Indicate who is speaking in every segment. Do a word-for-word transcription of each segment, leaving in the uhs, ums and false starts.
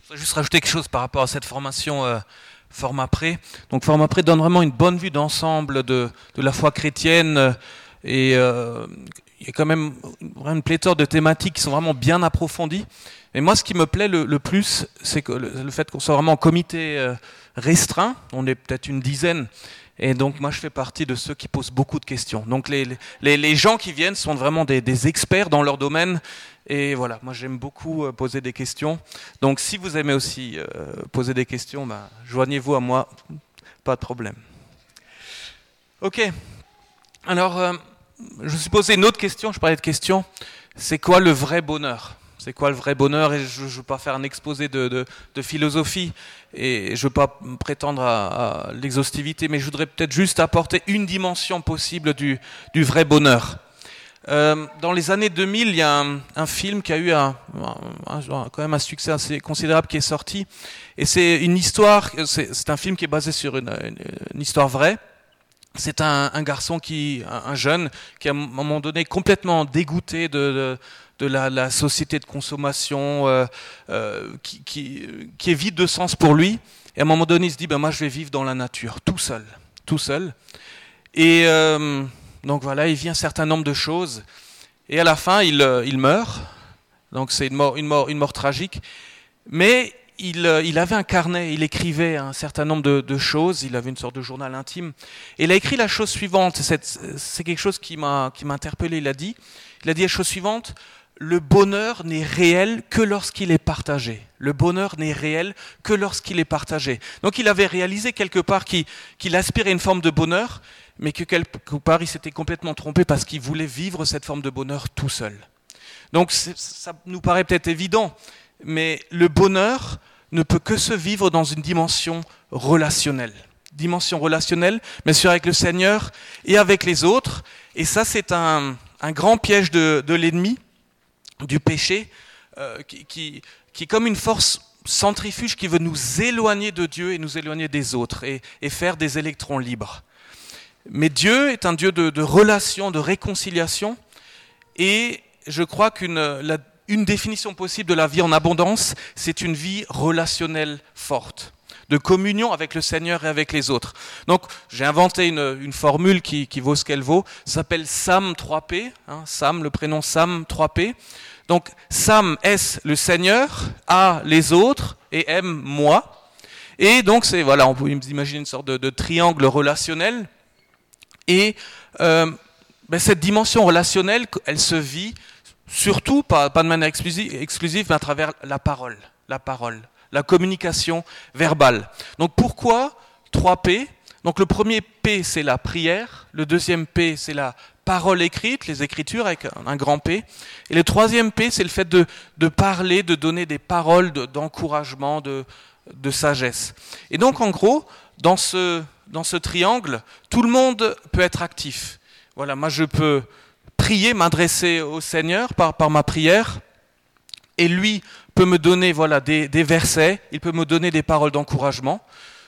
Speaker 1: Je voudrais juste rajouter quelque chose par rapport à cette formation euh, Format Pré. Donc Format Pré donne vraiment une bonne vue d'ensemble de, de la foi chrétienne euh, et euh, il y a quand même une pléthore de thématiques qui sont vraiment bien approfondies. Et moi, ce qui me plaît le, le plus, c'est que le, le fait qu'on soit vraiment en comité euh, restreint. On est peut-être une dizaine. Et donc, moi, je fais partie de ceux qui posent beaucoup de questions. Donc, les, les, les gens qui viennent sont vraiment des, des experts dans leur domaine. Et voilà, moi, j'aime beaucoup poser des questions. Donc, si vous aimez aussi euh, poser des questions, bah, joignez-vous à moi. Pas de problème. OK. Alors, euh, je me suis posé une autre question. Je parlais de questions. C'est quoi le vrai bonheur ? C'est quoi le vrai bonheur ? Et je ne veux pas faire un exposé de, de, de philosophie et je ne veux pas prétendre à, à l'exhaustivité, mais je voudrais peut-être juste apporter une dimension possible du, du vrai bonheur. Euh, dans les années deux mille, il y a un, un film qui a eu un, un, un, quand même un succès assez considérable qui est sorti. Et c'est une histoire, c'est, c'est un film qui est basé sur une, une, une histoire vraie. C'est un, un garçon, qui, un, un jeune, qui à un moment donné complètement dégoûté de... de de la, la société de consommation euh, euh, qui, qui, qui est vide de sens pour lui. Et à un moment donné, il se dit, ben moi je vais vivre dans la nature, tout seul, tout seul. Et euh, donc voilà, il vit un certain nombre de choses. Et à la fin, il, il meurt. Donc c'est une mort, une mort, une mort tragique. Mais il, il avait un carnet, il écrivait un certain nombre de, de choses. Il avait une sorte de journal intime. Et il a écrit la chose suivante. C'est, c'est quelque chose qui m'a, qui m'a interpellé. Il a dit, il a dit la chose suivante. Le bonheur n'est réel que lorsqu'il est partagé. Le bonheur n'est réel que lorsqu'il est partagé. Donc il avait réalisé quelque part qu'il, qu'il aspirait à une forme de bonheur, mais que quelque part il s'était complètement trompé parce qu'il voulait vivre cette forme de bonheur tout seul. Donc ça nous paraît peut-être évident, mais le bonheur ne peut que se vivre dans une dimension relationnelle. Dimension relationnelle, bien sûr avec le Seigneur et avec les autres. Et ça c'est un, un grand piège de, de l'ennemi, du péché, euh, qui, qui, qui est comme une force centrifuge qui veut nous éloigner de Dieu et nous éloigner des autres et, et faire des électrons libres. Mais Dieu est un Dieu de, de relation, de réconciliation, et je crois qu'une la, une définition possible de la vie en abondance, c'est une vie relationnelle forte, de communion avec le Seigneur et avec les autres. Donc, j'ai inventé une, une formule qui, qui vaut ce qu'elle vaut. Ça s'appelle Sam trois P. Hein, Sam, le prénom Sam trois P. Donc, Sam, S, le Seigneur, A, les autres, et M, moi. Et donc, c'est, voilà, on peut imaginer une sorte de, de triangle relationnel. Et euh, ben, cette dimension relationnelle, elle se vit surtout, pas, pas de manière exclusive, exclusive, mais à travers la parole. La parole. La communication verbale. Donc pourquoi trois P ? Donc le premier P, c'est la prière. Le deuxième P, c'est la parole écrite, les écritures avec un grand P. Et le troisième P, c'est le fait de, de parler, de donner des paroles de, d'encouragement, de, de sagesse. Et donc en gros, dans ce, dans ce triangle, tout le monde peut être actif. Voilà, moi je peux prier, m'adresser au Seigneur par, par ma prière, et lui peut me donner voilà, des, des versets, il peut me donner des paroles d'encouragement.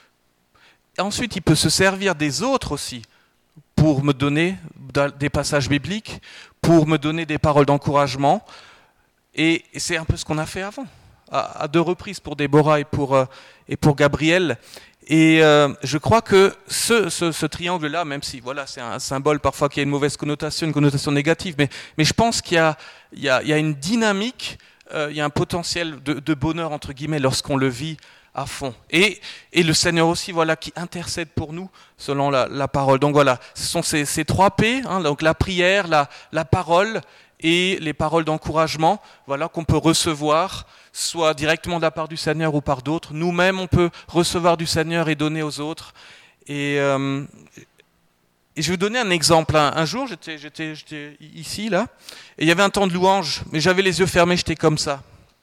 Speaker 1: Et ensuite, il peut se servir des autres aussi pour me donner des passages bibliques, pour me donner des paroles d'encouragement. Et, et c'est un peu ce qu'on a fait avant, à, à deux reprises pour Déborah et pour, euh, et pour Gabriel. Et euh, je crois que ce, ce, ce triangle-là, même si voilà, c'est un symbole parfois qui a une mauvaise connotation, une connotation négative, mais, mais je pense qu'il y a, il y a, il y a une dynamique, euh, il y a un potentiel de, de bonheur, entre guillemets, lorsqu'on le vit à fond. Et, et le Seigneur aussi, voilà, qui intercède pour nous selon la, la parole. Donc voilà, ce sont ces, ces trois P, hein, donc la prière, la, la parole et les paroles d'encouragement, voilà, qu'on peut recevoir, soit directement de la part du Seigneur ou par d'autres. Nous-mêmes, on peut recevoir du Seigneur et donner aux autres. Et, euh, et je vais vous donner un exemple. Un, un jour, j'étais, j'étais, j'étais ici, là, et il y avait un temps de louange, mais j'avais les yeux fermés, j'étais comme ça.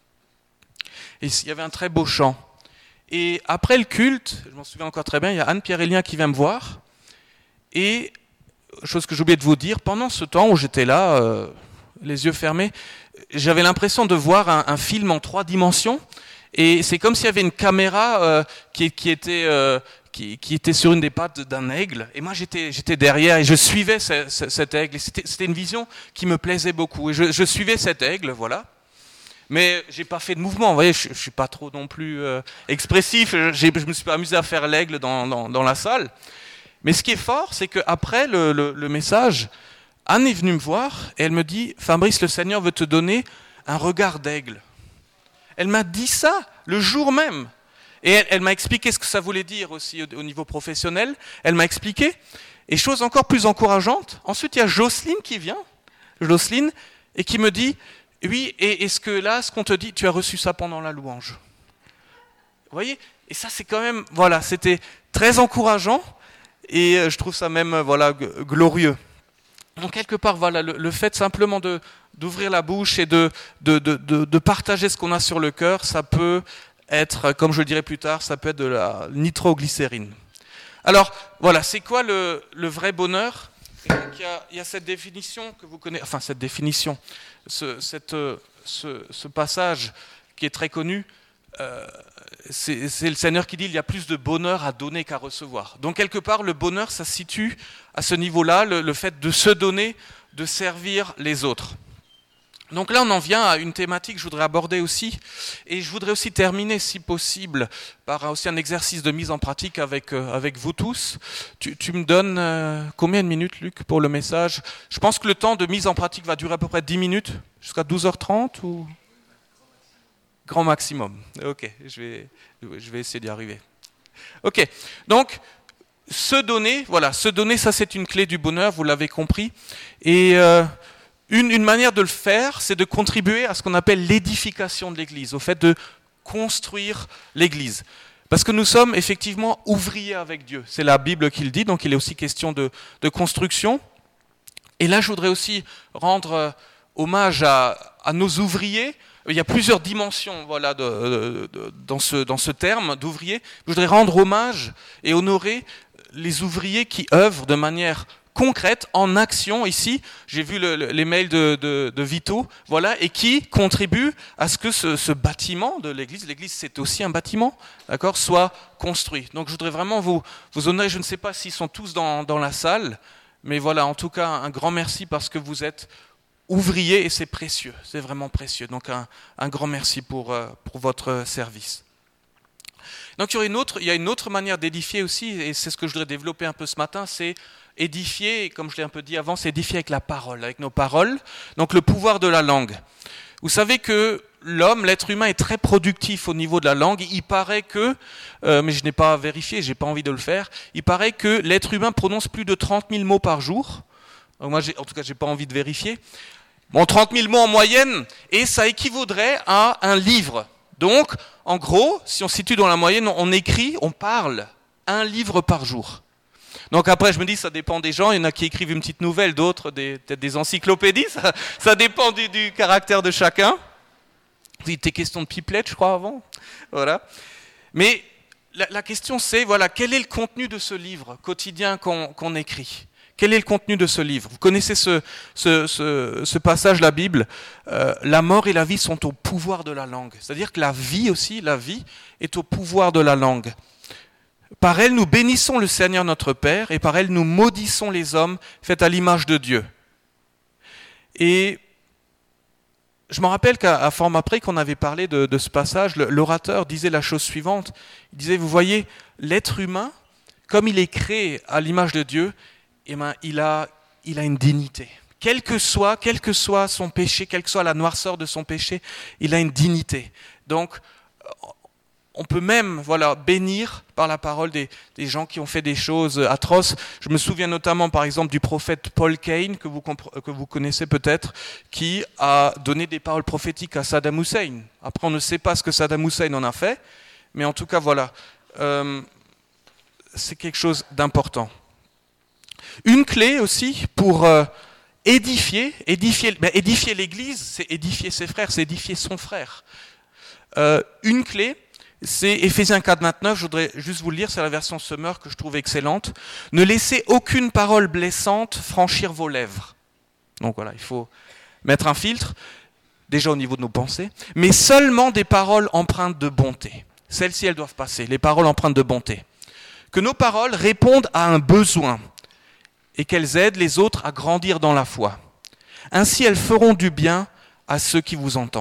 Speaker 1: Et il y avait un très beau chant. Et après le culte, je m'en souviens encore très bien, il y a Anne-Pierre Elien qui vient me voir. Et, chose que j'ai oublié de vous dire, pendant ce temps où j'étais là, euh, les yeux fermés, j'avais l'impression de voir un, un film en trois dimensions. Et c'est comme s'il y avait une caméra euh, qui, qui, était, euh, qui, qui était sur une des pattes d'un aigle. Et moi, j'étais, j'étais derrière et je suivais ce, ce, cet aigle. Et c'était, c'était une vision qui me plaisait beaucoup. Et je, je suivais cet aigle, voilà. Mais j'ai pas fait de mouvement, vous voyez, je, je suis pas trop non plus euh, expressif, j'ai, je me suis pas amusé à faire l'aigle dans, dans, dans la salle. Mais ce qui est fort, c'est qu'après le, le, le message, Anne est venue me voir et elle me dit « Fabrice, le Seigneur veut te donner un regard d'aigle. » Elle m'a dit ça le jour même. Et elle, elle m'a expliqué ce que ça voulait dire aussi au, au niveau professionnel. Elle m'a expliqué. Et chose encore plus encourageante, ensuite il y a Jocelyne qui vient, Jocelyne, et qui me dit « Oui, et est-ce que là, ce qu'on te dit, tu as reçu ça pendant la louange ?» Vous voyez ? Et ça, c'est quand même, voilà, c'était très encourageant, et je trouve ça même, voilà, glorieux. Donc, quelque part, voilà, le, le fait simplement de, d'ouvrir la bouche et de, de, de, de, de partager ce qu'on a sur le cœur, ça peut être, comme je le dirai plus tard, ça peut être de la nitroglycérine. Alors, voilà, c'est quoi le, le vrai bonheur ? Donc, il y a, il y a cette définition que vous connaissez, enfin cette définition, ce, cette, ce, ce passage qui est très connu, euh, c'est, c'est le Seigneur qui dit « il y a plus de bonheur à donner qu'à recevoir ». Donc quelque part, le bonheur, ça se situe à ce niveau-là, le, le fait de se donner, de servir les autres. Donc là, on en vient à une thématique que je voudrais aborder aussi, et je voudrais aussi terminer, si possible, par aussi un exercice de mise en pratique avec, euh, avec vous tous. Tu, tu me donnes euh, combien de minutes, Luc, pour le message ? Je pense que le temps de mise en pratique va durer à peu près dix minutes, jusqu'à douze heures trente ou... Grand maximum. Ok, je vais, je vais essayer d'y arriver. Ok, donc... Se donner, voilà, se donner, ça c'est une clé du bonheur, vous l'avez compris. Et euh, une, une manière de le faire, c'est de contribuer à ce qu'on appelle l'édification de l'Église, au fait de construire l'Église. Parce que nous sommes effectivement ouvriers avec Dieu. C'est la Bible qui le dit, donc il est aussi question de, de construction. Et là, je voudrais aussi rendre euh, hommage à, à nos ouvriers. Il y a plusieurs dimensions, voilà, de, de, de, dans, ce, dans ce terme d'ouvrier. Je voudrais rendre hommage et honorer les ouvriers qui œuvrent de manière concrète, en action ici. J'ai vu le, le, les mails de, de, de Vito, voilà, et qui contribuent à ce que ce, ce bâtiment de l'Église, l'Église c'est aussi un bâtiment, d'accord, soit construit. Donc je voudrais vraiment vous, vous honorer. Je ne sais pas s'ils sont tous dans, dans la salle, mais voilà, en tout cas, un grand merci parce que vous êtes ouvriers et c'est précieux, c'est vraiment précieux. Donc un, un grand merci pour, pour votre service. Donc il y, aurait une autre, il y a une autre manière d'édifier aussi, et c'est ce que je voudrais développer un peu ce matin, c'est édifier, comme je l'ai un peu dit avant, c'est édifier avec la parole, avec nos paroles, donc le pouvoir de la langue. Vous savez que l'homme, l'être humain est très productif au niveau de la langue, il paraît que, euh, mais je n'ai pas vérifié, je n'ai pas envie de le faire, il paraît que l'être humain prononce plus de trente mille mots par jour. Donc moi, j'ai, en tout cas, je n'ai pas envie de vérifier. Bon, trente mille mots en moyenne, et ça équivaudrait à un livre. Donc, en gros, si on se situe dans la moyenne, on écrit, on parle un livre par jour. Donc après, je me dis, ça dépend des gens. Il y en a qui écrivent une petite nouvelle, d'autres des, peut-être des encyclopédies. Ça, ça dépend du, du caractère de chacun. Il était question de pipelette, je crois, avant. Voilà. Mais la, la question, c'est, voilà, quel est le contenu de ce livre quotidien qu'on, qu'on écrit ? Quel est le contenu de ce livre ? Vous connaissez ce, ce, ce, ce passage de la Bible, euh, la mort et la vie sont au pouvoir de la langue. C'est-à-dire que la vie aussi, la vie est au pouvoir de la langue. Par elle, nous bénissons le Seigneur notre Père, et par elle, nous maudissons les hommes faits à l'image de Dieu. Et je me rappelle qu'à forme après qu'on avait parlé de, de ce passage, l'orateur disait la chose suivante. Il disait, vous voyez, l'être humain, comme il est créé à l'image de Dieu, eh bien, il a, il a une dignité. Quel que soit, quel que soit son péché, quelle que soit la noirceur de son péché, il a une dignité. Donc, on peut même, voilà, bénir par la parole des, des gens qui ont fait des choses atroces. Je me souviens notamment, par exemple, du prophète Paul Cain, que vous, que vous connaissez peut-être, qui a donné des paroles prophétiques à Saddam Hussein. Après, on ne sait pas ce que Saddam Hussein en a fait, mais en tout cas, voilà, euh, c'est quelque chose d'important. Une clé aussi pour euh, édifier, édifier, ben, édifier l'Église, c'est édifier ses frères, c'est édifier son frère. Euh, une clé, c'est Éphésiens quatre, vingt-neuf, je voudrais juste vous le lire, c'est la version Summer que je trouve excellente. Ne laissez aucune parole blessante franchir vos lèvres. Donc voilà, il faut mettre un filtre, déjà au niveau de nos pensées, mais seulement des paroles empreintes de bonté. Celles-ci, elles doivent passer, les paroles empreintes de bonté. Que nos paroles répondent à un besoin, et qu'elles aident les autres à grandir dans la foi. Ainsi, elles feront du bien à ceux qui vous entendent.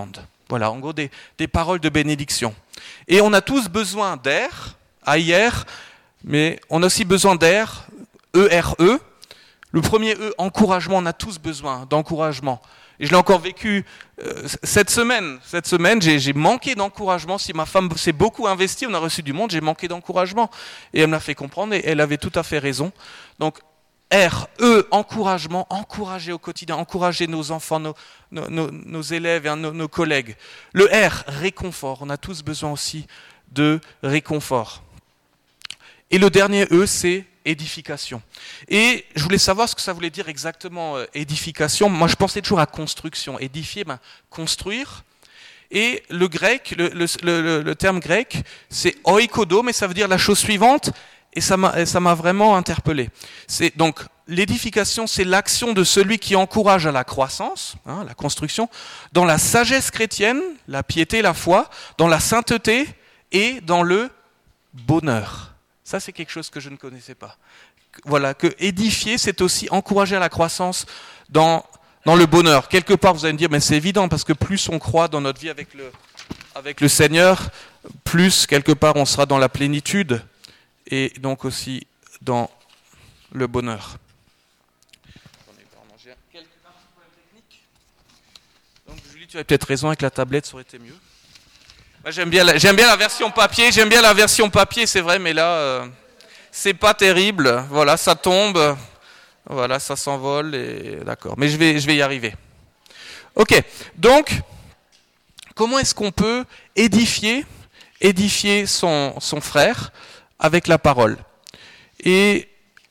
Speaker 1: Voilà, en gros, des, des paroles de bénédiction. Et on a tous besoin d'air, A I R, mais on a aussi besoin d'air, E R E. Le premier E, encouragement, on a tous besoin d'encouragement. Et je l'ai encore vécu euh, cette semaine. Cette semaine, j'ai, j'ai manqué d'encouragement. Si ma femme s'est beaucoup investie, on a reçu du monde, j'ai manqué d'encouragement. Et elle me l'a fait comprendre et elle avait tout à fait raison. Donc, R, E, encouragement, encourager au quotidien, encourager nos enfants, nos, nos, nos, nos élèves et nos, nos collègues. Le R, réconfort. On a tous besoin aussi de réconfort. Et le dernier E, c'est édification. Et je voulais savoir ce que ça voulait dire exactement, euh, édification. Moi, je pensais toujours à construction. Édifier, ben, construire. Et le grec, le, le, le, le terme grec, c'est oikodo, mais ça veut dire la chose suivante. Et ça m'a, ça m'a vraiment interpellé. C'est, donc, l'édification, c'est l'action de celui qui encourage à la croissance, hein, la construction, dans la sagesse chrétienne, la piété, la foi, dans la sainteté et dans le bonheur. Ça, c'est quelque chose que je ne connaissais pas. Voilà, que édifier, c'est aussi encourager à la croissance dans, dans le bonheur. Quelque part, vous allez me dire, mais c'est évident, parce que plus on croit dans notre vie avec le, avec le Seigneur, plus, quelque part, on sera dans la plénitude et donc aussi dans le bonheur. Donc, Julie, tu avais peut-être raison, avec la tablette, ça aurait été mieux. Moi, j'aime bien, la, j'aime bien la version papier, j'aime bien la version papier, c'est vrai, mais là, euh, c'est pas terrible. Voilà, ça tombe, voilà, ça s'envole, et d'accord. Mais je vais, je vais y arriver. Ok, donc, comment est-ce qu'on peut édifier, édifier son, son frère avec la parole? Et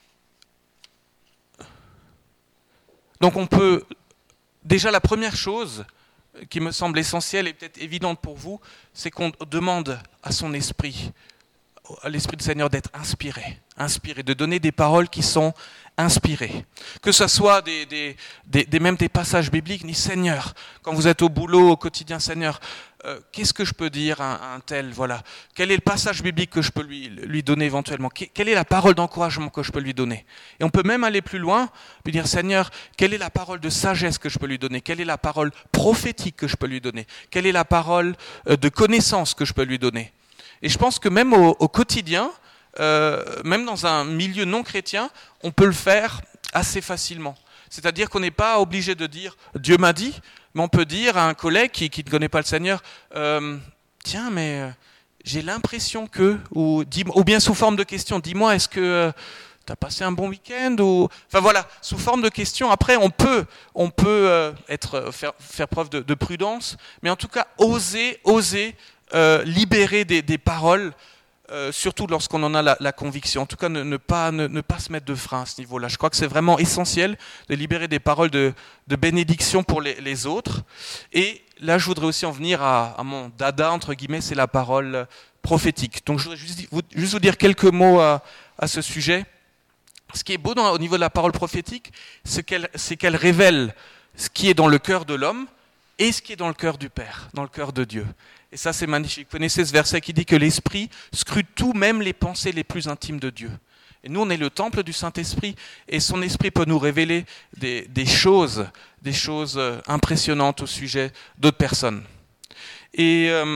Speaker 1: donc, on peut, déjà, la première chose qui me semble essentielle et peut-être évidente pour vous, c'est qu'on demande à son esprit, à l'esprit du Seigneur d'être inspiré, inspiré, de donner des paroles qui sont inspirées. Que ce soit des, des, des, des, même des passages bibliques, ni Seigneur, quand vous êtes au boulot, au quotidien, Seigneur, euh, qu'est-ce que je peux dire à un, à un tel, voilà. Quel est le passage biblique que je peux lui, lui donner éventuellement? Quelle est la parole d'encouragement que je peux lui donner? Et on peut même aller plus loin, lui dire, Seigneur, quelle est la parole de sagesse que je peux lui donner? Quelle est la parole prophétique que je peux lui donner? Quelle est la parole de connaissance que je peux lui donner? Et je pense que même au, au quotidien, euh, même dans un milieu non chrétien, on peut le faire assez facilement. C'est-à-dire qu'on n'est pas obligé de dire « Dieu m'a dit », mais on peut dire à un collègue qui, qui ne connaît pas le Seigneur euh, « Tiens, mais euh, j'ai l'impression que… » ou, ou bien sous forme de question « Dis-moi, est-ce que euh, tu as passé un bon week-end » ou… Enfin voilà, sous forme de question. Après, on peut, on peut euh, être, faire, faire preuve de, de prudence, mais en tout cas, oser, oser euh, libérer des, des paroles, Euh, surtout lorsqu'on en a la, la conviction. En tout cas, ne, ne, pas, ne, ne pas se mettre de frein à ce niveau-là. Je crois que c'est vraiment essentiel de libérer des paroles de, de bénédiction pour les, les autres. Et là, je voudrais aussi en venir à, à mon dada, entre guillemets, c'est la parole prophétique. Donc, je voudrais juste vous, juste vous dire quelques mots à, à ce sujet. Ce qui est beau dans, au niveau de la parole prophétique, c'est qu'elle, c'est qu'elle révèle ce qui est dans le cœur de l'homme et ce qui est dans le cœur du Père, dans le cœur de Dieu. Et ça, c'est magnifique. Vous connaissez ce verset qui dit que l'Esprit scrute tout, même les pensées les plus intimes de Dieu. Et nous, on est le temple du Saint-Esprit, et son Esprit peut nous révéler des, des choses, des choses impressionnantes au sujet d'autres personnes. Et, euh,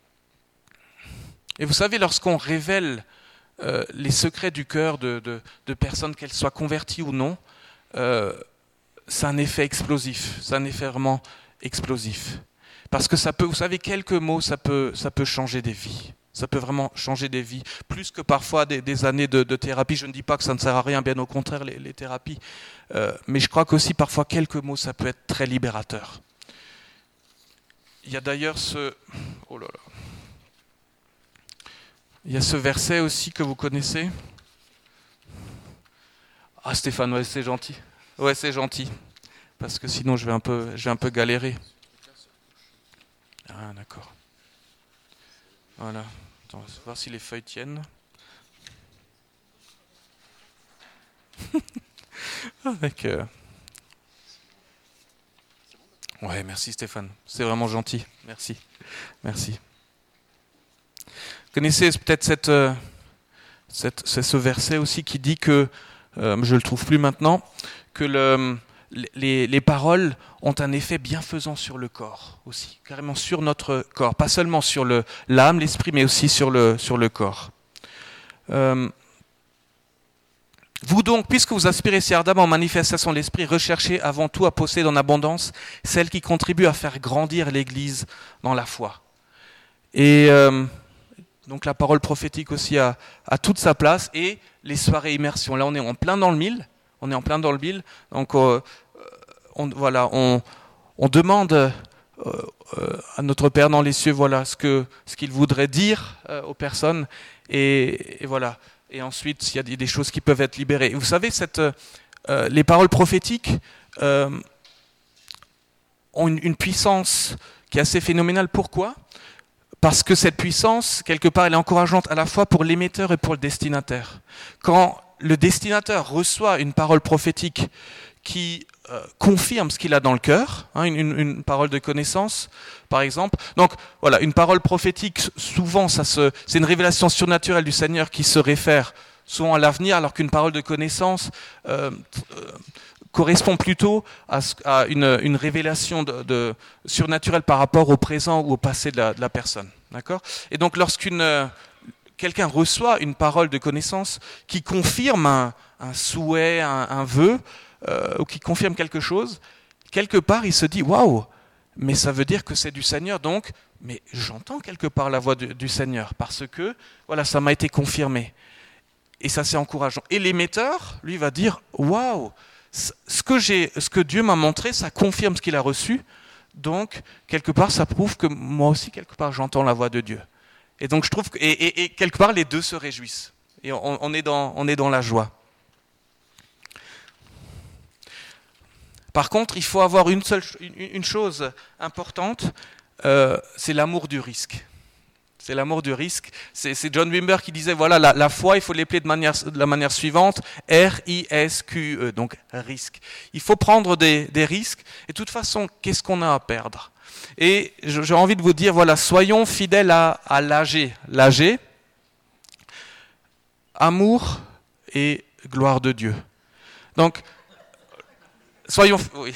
Speaker 1: et vous savez, lorsqu'on révèle euh, les secrets du cœur de, de, de personnes, qu'elles soient converties ou non, euh, c'est un effet explosif, c'est un effet vraiment explosif. Parce que ça peut, vous savez, quelques mots, ça peut, ça peut changer des vies. Ça peut vraiment changer des vies, plus que parfois des, des années de, de thérapie. Je ne dis pas que ça ne sert à rien, bien au contraire, les, les thérapies. Euh, mais je crois qu'aussi, parfois, quelques mots, ça peut être très libérateur. Il y a d'ailleurs ce... Oh là là. Il y a ce verset aussi que vous connaissez. Ah, Stéphane, ouais, c'est gentil. Ouais, c'est gentil. Parce que sinon, je vais un peu, je vais un peu galérer. Ah, d'accord. Voilà. Attends, on va voir si les feuilles tiennent. Avec. Euh... Ouais, merci Stéphane. C'est vraiment gentil. Merci. Merci. Vous connaissez peut-être cette, euh, cette, c'est ce verset aussi qui dit que, euh, je le trouve plus maintenant, que le, les, les paroles ont un effet bienfaisant sur le corps aussi, carrément sur notre corps, pas seulement sur le, l'âme, l'esprit, mais aussi sur le, sur le corps. Euh, Vous donc, puisque vous aspirez si ardemment aux manifestations de l'Esprit, recherchez avant tout à posséder en abondance celles qui contribuent à faire grandir l'Église dans la foi. Et euh, donc la parole prophétique aussi a, a toute sa place, et les soirées immersion. Là, on est en plein dans le mille, on est en plein dans le mille, donc euh, on, voilà, on, on demande euh, euh, à notre Père dans les cieux, voilà ce que ce qu'il voudrait dire euh, aux personnes, et, et voilà. Et ensuite, il y a des choses qui peuvent être libérées. Et vous savez, cette, euh, les paroles prophétiques euh, ont une, une puissance qui est assez phénoménale. Pourquoi ? Parce que cette puissance, quelque part, elle est encourageante à la fois pour l'émetteur et pour le destinataire. Quand le destinataire reçoit une parole prophétique qui euh, confirme ce qu'il a dans le cœur, hein, une, une, une parole de connaissance, par exemple. Donc voilà, une parole prophétique, souvent, ça se, c'est une révélation surnaturelle du Seigneur qui se réfère souvent à l'avenir, alors qu'une parole de connaissance euh, euh, correspond plutôt à, à une, une révélation de, de, surnaturelle par rapport au présent ou au passé de la, de la personne. D'accord ? Et donc lorsqu'une euh, quelqu'un reçoit une parole de connaissance qui confirme un, un souhait, un, un vœu, euh, ou qui confirme quelque chose, quelque part il se dit « Waouh !» Mais ça veut dire que c'est du Seigneur, donc, mais j'entends quelque part la voix du, du Seigneur, parce que, voilà, ça m'a été confirmé. Et ça, c'est encourageant. Et l'émetteur, lui, va dire, waouh, ce que j'ai, ce que Dieu m'a montré, ça confirme ce qu'il a reçu, donc, quelque part, ça prouve que moi aussi, quelque part, j'entends la voix de Dieu. Et donc, je trouve que, et, et, et quelque part, les deux se réjouissent. Et on, on est dans, on est dans la joie. Par contre, il faut avoir une seule une, une chose importante, euh, c'est l'amour du risque. C'est l'amour du risque. C'est, c'est John Wimber qui disait, voilà, la, la foi, il faut l'appeler de, manière, de la manière suivante, R I S Q E, donc risque. Il faut prendre des, des risques, et de toute façon, qu'est-ce qu'on a à perdre ? Et j'ai envie de vous dire, voilà, soyons fidèles à, à l'A G. L'A G, amour et gloire de Dieu. Donc, soyons... Oui.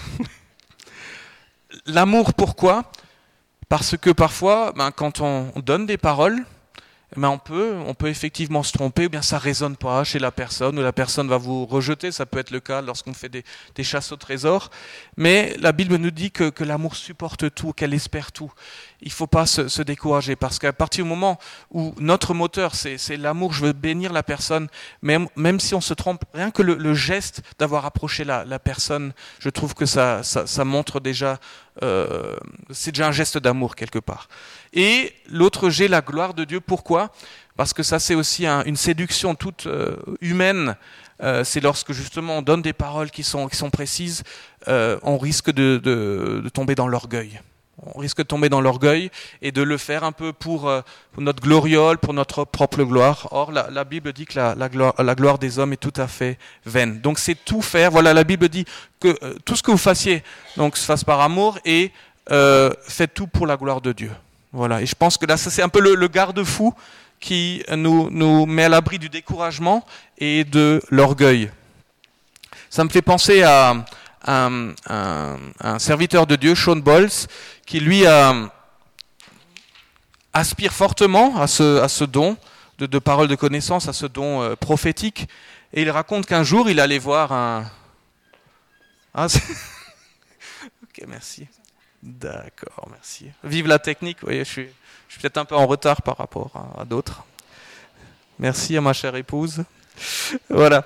Speaker 1: L'amour, pourquoi ? Parce que parfois, ben, quand on donne des paroles, ben, on peut, on peut effectivement se tromper, ou bien ça ne résonne pas chez la personne, ou la personne va vous rejeter, ça peut être le cas lorsqu'on fait des, des chasses au trésor. Mais la Bible nous dit que, que l'amour supporte tout, qu'elle espère tout. Il ne faut pas se, se décourager, parce qu'à partir du moment où notre moteur, c'est, c'est l'amour, je veux bénir la personne, même, même si on se trompe, rien que le, le geste d'avoir approché la, la personne, je trouve que ça, ça, ça montre déjà, euh, c'est déjà un geste d'amour quelque part. Et l'autre G, la gloire de Dieu, pourquoi ? Parce que ça c'est aussi un, une séduction toute euh, humaine, euh, c'est lorsque justement on donne des paroles qui sont, qui sont précises, euh, on risque de, de, de tomber dans l'orgueil. On risque de tomber dans l'orgueil et de le faire un peu pour, euh, pour notre gloriole, pour notre propre gloire. Or, la, la Bible dit que la, la, gloire, la gloire des hommes est tout à fait vaine. Donc, c'est tout faire. Voilà, la Bible dit que euh, tout ce que vous fassiez, donc, se fasse par amour et euh, faites tout pour la gloire de Dieu. Voilà. Et je pense que là, ça, c'est un peu le, le garde-fou qui nous, nous met à l'abri du découragement et de l'orgueil. Ça me fait penser à un, un, un serviteur de Dieu, Shawn Bolz, qui lui a, aspire fortement à ce, à ce don de, de parole de connaissance, à ce don euh, prophétique. Et il raconte qu'un jour, il allait voir un... Ah, ok, merci. D'accord, merci. Vive la technique, vous voyez, je suis, je suis peut-être un peu en retard par rapport à, à d'autres. Merci à ma chère épouse. Voilà.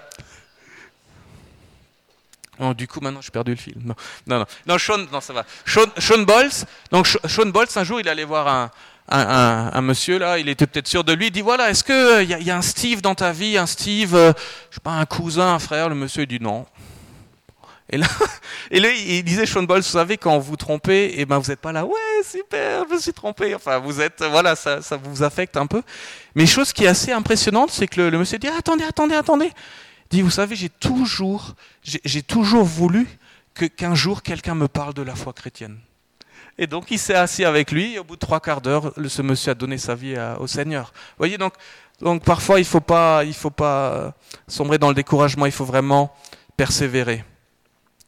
Speaker 1: Oh, du coup, maintenant, j'ai perdu le fil. Non, non, non. Non, Shawn, non, ça va. Shawn, Shawn Bolz. Donc, Shawn Bolz, un jour, il allait voir un, un, un, un monsieur là. Il était peut-être sûr de lui. Il dit voilà, est-ce que il y, y a un Steve dans ta vie, un Steve, euh, je sais pas, un cousin, un frère. Le monsieur il dit non. Et là, et là, il disait Shawn Bolz, vous savez, quand vous vous trompez, et ben vous n'êtes pas là. Ouais, super, je me suis trompé. Enfin, vous êtes, voilà, ça, ça vous affecte un peu. Mais chose qui est assez impressionnante, c'est que le, le monsieur dit ah, attendez, attendez, attendez. Dit, vous savez, j'ai toujours, j'ai, j'ai toujours voulu que, qu'un jour quelqu'un me parle de la foi chrétienne. Et donc il s'est assis avec lui, et au bout de trois quarts d'heure, le, ce monsieur a donné sa vie à, au Seigneur. Vous voyez, donc, donc parfois il ne faut pas, il faut pas sombrer dans le découragement, il faut vraiment persévérer.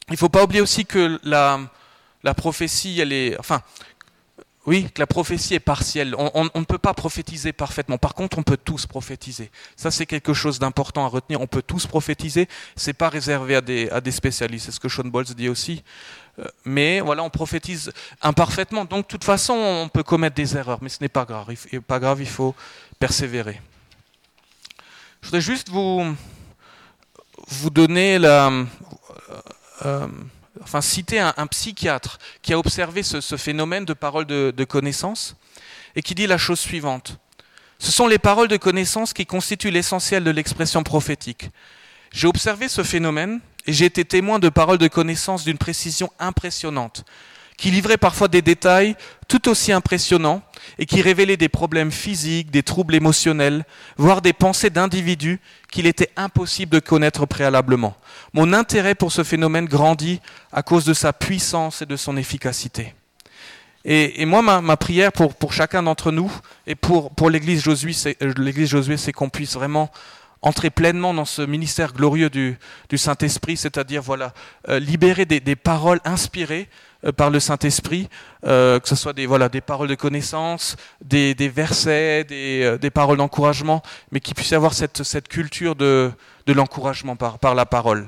Speaker 1: il ne faut pas oublier aussi que la, la prophétie, elle est, enfin, oui, que la prophétie est partielle. On, on, on ne peut pas prophétiser parfaitement. Par contre, on peut tous prophétiser. Ça, c'est quelque chose d'important à retenir. On peut tous prophétiser. C'est pas réservé à des, à des spécialistes. C'est ce que Shawn Bolz dit aussi. Euh, mais voilà, on prophétise imparfaitement. Donc, de toute façon, on peut commettre des erreurs, mais ce n'est pas grave. Il, pas grave, il faut persévérer. Je voudrais juste vous, vous donner la... Euh, euh, enfin citer un, un psychiatre qui a observé ce, ce phénomène de paroles de, de connaissance et qui dit la chose suivante. Ce sont les paroles de connaissance qui constituent l'essentiel de l'expression prophétique. J'ai observé ce phénomène et j'ai été témoin de paroles de connaissance d'une précision impressionnante, qui livraient parfois des détails tout aussi impressionnants et qui révélaient des problèmes physiques, des troubles émotionnels, voire des pensées d'individus qu'il était impossible de connaître préalablement. Mon intérêt pour ce phénomène grandit à cause de sa puissance et de son efficacité. Et, et moi, ma, ma prière pour, pour chacun d'entre nous et pour, pour l'Église Josué, c'est, l'Église Josué, c'est qu'on puisse vraiment entrer pleinement dans ce ministère glorieux du, du Saint-Esprit, c'est-à-dire voilà, euh, libérer des, des paroles inspirées euh, par le Saint-Esprit, euh, que ce soit des, voilà, des paroles de connaissance, des, des versets, des, euh, des paroles d'encouragement, mais qu'il puisse y avoir cette, cette culture de, de l'encouragement par, par la parole.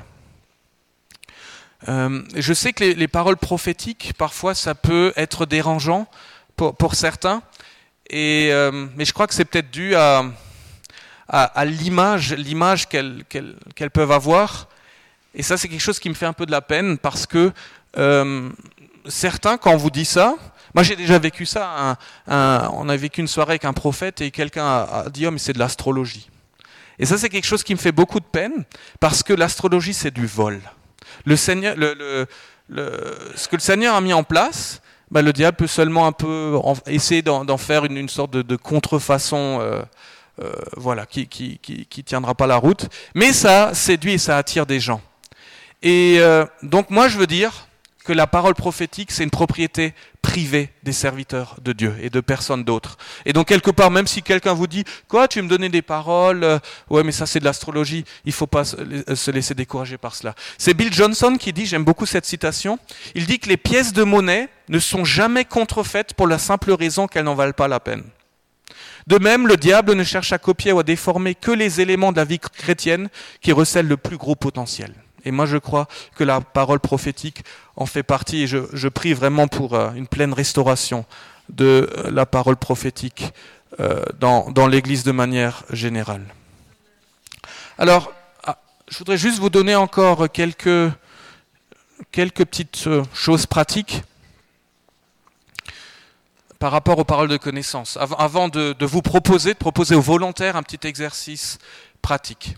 Speaker 1: Euh, je sais que les, les paroles prophétiques, parfois, ça peut être dérangeant pour, pour certains, et, euh, mais je crois que c'est peut-être dû à... À, à l'image, l'image qu'elles, qu'elles, qu'elles peuvent avoir. Et ça, c'est quelque chose qui me fait un peu de la peine parce que euh, certains, quand on vous dit ça, moi j'ai déjà vécu ça, un, un, on a vécu une soirée avec un prophète et quelqu'un a, a dit « Oh, mais c'est de l'astrologie ». Et ça, c'est quelque chose qui me fait beaucoup de peine parce que l'astrologie, c'est du vol. Le Seigneur, le, le, le, ce que le Seigneur a mis en place, bah, le diable peut seulement un peu en, essayer d'en, d'en faire une, une sorte de, de contrefaçon euh, Euh, voilà, qui, qui, qui, qui tiendra pas la route, mais ça séduit et ça attire des gens. Et euh, donc moi je veux dire que la parole prophétique c'est une propriété privée des serviteurs de Dieu et de personne d'autre. Et donc quelque part, même si quelqu'un vous dit quoi, tu veux me donner des paroles, euh, ouais mais ça c'est de l'astrologie, il faut pas se laisser décourager par cela. C'est Bill Johnson qui dit, j'aime beaucoup cette citation, il dit que les pièces de monnaie ne sont jamais contrefaites pour la simple raison qu'elles n'en valent pas la peine. De même, le diable ne cherche à copier ou à déformer que les éléments de la vie chrétienne qui recèlent le plus gros potentiel. Et moi, je crois que la parole prophétique en fait partie et je, je prie vraiment pour euh, une pleine restauration de euh, la parole prophétique euh, dans, dans l'Église de manière générale. Alors, ah, je voudrais juste vous donner encore quelques, quelques petites euh, choses pratiques par rapport aux paroles de connaissance, avant de, de vous proposer, de proposer aux volontaires un petit exercice pratique.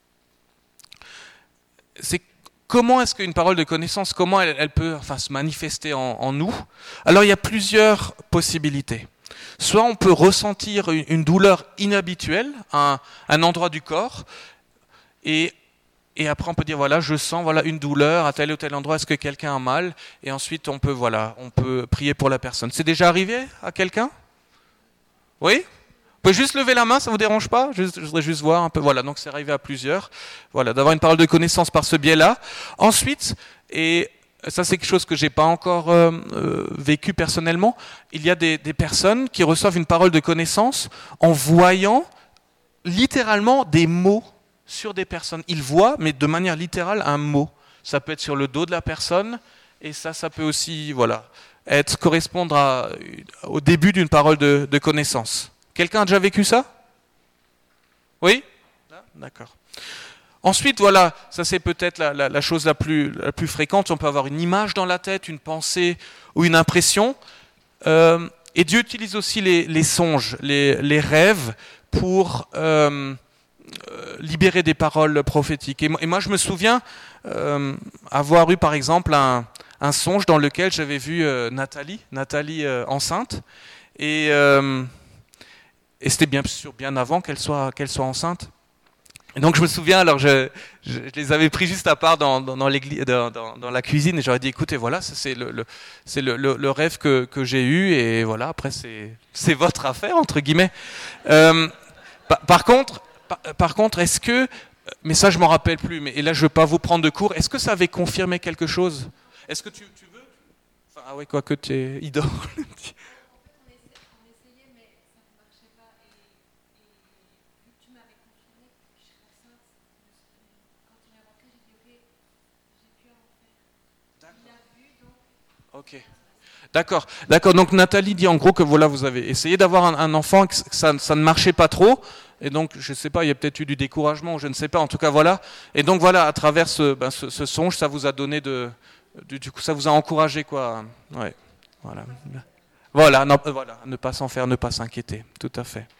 Speaker 1: C'est comment est-ce qu'une parole de connaissance, comment elle, elle peut enfin, se manifester en, en nous? Alors il y a plusieurs possibilités. Soit on peut ressentir une, une douleur inhabituelle à un, un endroit du corps, et Et après, on peut dire, voilà, je sens voilà, une douleur à tel ou tel endroit, est-ce que quelqu'un a mal? Et ensuite, on peut, voilà, on peut prier pour la personne. C'est déjà arrivé à quelqu'un? Oui? Vous pouvez juste lever la main, ça ne vous dérange pas? je, je voudrais juste voir un peu. Voilà, donc c'est arrivé à plusieurs. Voilà, d'avoir une parole de connaissance par ce biais-là. Ensuite, et ça c'est quelque chose que je n'ai pas encore euh, euh, vécu personnellement, il y a des, des personnes qui reçoivent une parole de connaissance en voyant littéralement des mots sur des personnes. Ils voient, mais de manière littérale, un mot. Ça peut être sur le dos de la personne, et ça, ça peut aussi, voilà, être correspondre à, au début d'une parole de, de connaissance. Quelqu'un a déjà vécu ça? Oui? D'accord. Ensuite, voilà, ça c'est peut-être la, la, la chose la plus, la plus fréquente. On peut avoir une image dans la tête, une pensée ou une impression. Euh, et Dieu utilise aussi les, les songes, les, les rêves pour euh, euh, libérer des paroles prophétiques. Et, et moi, je me souviens euh, avoir eu, par exemple, un, un songe dans lequel j'avais vu euh, Nathalie, Nathalie euh, enceinte. Et, euh, et c'était bien sûr bien avant qu'elle soit, qu'elle soit enceinte. Et donc je me souviens, alors je, je, je les avais pris juste à part dans, dans, dans, l'église, dans, dans, dans la cuisine, et j'aurais dit écoutez voilà, ça, c'est, le, le, c'est le, le, le rêve que, que j'ai eu, et voilà, après c'est, c'est votre affaire entre guillemets. Euh, par, par contre, par, par contre, est-ce que Mais ça, je m'en rappelle plus. Mais, et là, je ne veux pas vous prendre de cours. Est-ce que ça avait confirmé quelque chose? Est-ce que tu, tu veux enfin, ah oui, quoi que tu es... Il dort. Ok. D'accord, d'accord. Donc Nathalie dit en gros que voilà, vous avez essayé d'avoir un, un enfant, que ça, ça ne marchait pas trop, et donc je ne sais pas, il y a peut-être eu du découragement, je ne sais pas. En tout cas, voilà. Et donc voilà, à travers ce, ben, ce, ce songe, ça vous a donné de, du, du coup, ça vous a encouragé, quoi. Ouais, voilà. Voilà, non, voilà, ne pas s'en faire, ne pas s'inquiéter. Tout à fait.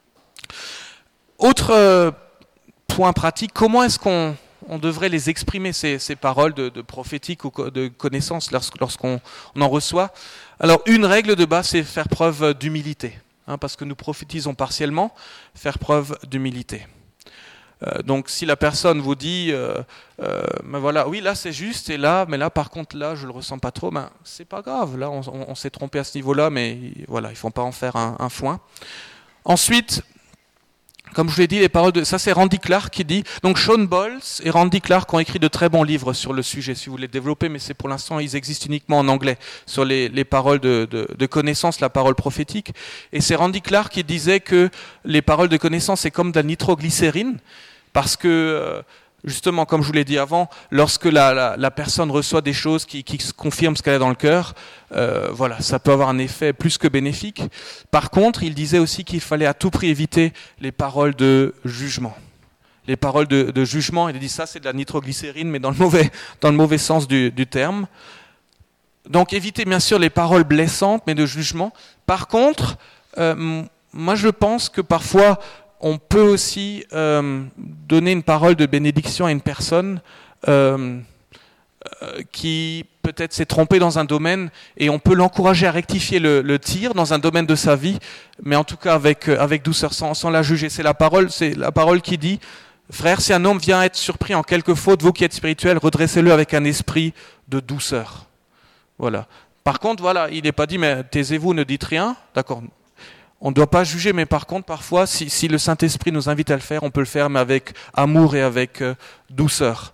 Speaker 1: Autre euh, point pratique, comment est-ce qu'on on devrait les exprimer, ces, ces paroles de, de prophétique ou de connaissance lorsqu'on on en reçoit? Alors, une règle de base, c'est faire preuve d'humilité, hein, parce que nous prophétisons partiellement, faire preuve d'humilité. Euh, donc, si la personne vous dit, euh, euh, ben voilà, oui, là c'est juste, et là, mais là, par contre, là, je le ressens pas trop, ben c'est pas grave. Là, on, on, on s'est trompé à ce niveau-là, mais voilà, il faut pas en faire un, un foin. Ensuite, comme je vous l'ai dit, les paroles de... ça c'est Randy Clark qui dit... Donc Shawn Bolz et Randy Clark ont écrit de très bons livres sur le sujet, si vous voulez développer, mais c'est pour l'instant, ils existent uniquement en anglais, sur les, les paroles de, de, de connaissance, la parole prophétique. Et c'est Randy Clark qui disait que les paroles de connaissance, c'est comme de la nitroglycérine, parce que... Euh, Justement, comme je vous l'ai dit avant, lorsque la, la, la personne reçoit des choses qui, qui confirment ce qu'elle a dans le cœur, euh, voilà, ça peut avoir un effet plus que bénéfique. Par contre, il disait aussi qu'il fallait à tout prix éviter les paroles de jugement. Les paroles de, de jugement, il a dit ça, c'est de la nitroglycérine, mais dans le mauvais, dans le mauvais sens du, du terme. Donc, évitez bien sûr les paroles blessantes, mais de jugement. Par contre, euh, moi je pense que parfois... on peut aussi euh, donner une parole de bénédiction à une personne euh, euh, qui peut-être s'est trompée dans un domaine, et on peut l'encourager à rectifier le, le tir dans un domaine de sa vie, mais en tout cas avec, avec douceur, sans, sans la juger. C'est la parole, c'est la parole qui dit « Frère, si un homme vient être surpris en quelque faute, vous qui êtes spirituel, redressez-le avec un esprit de douceur. » Voilà. Par contre, voilà, il n'est pas dit « Mais taisez-vous, ne dites rien. » D'accord. On ne doit pas juger, mais par contre, parfois, si, si le Saint-Esprit nous invite à le faire, on peut le faire, mais avec amour et avec euh, douceur.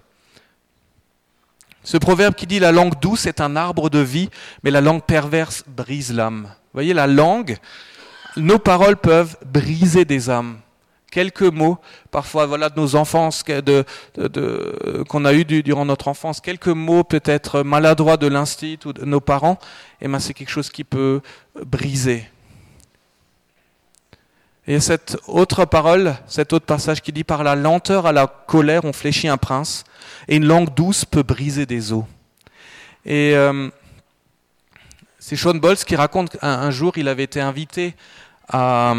Speaker 1: Ce proverbe qui dit « La langue douce est un arbre de vie, mais la langue perverse brise l'âme. » Vous voyez, la langue, nos paroles peuvent briser des âmes. Quelques mots, parfois, voilà, de nos enfances, de, de, de, qu'on a eu du, durant notre enfance, quelques mots peut-être maladroits de l'instit ou de nos parents, et ben c'est quelque chose qui peut briser. Et cette autre parole, cet autre passage qui dit « Par la lenteur à la colère, on fléchit un prince, et une langue douce peut briser des os. » Et euh, c'est Shawn Bolz qui raconte qu'un un jour, il avait été invité à,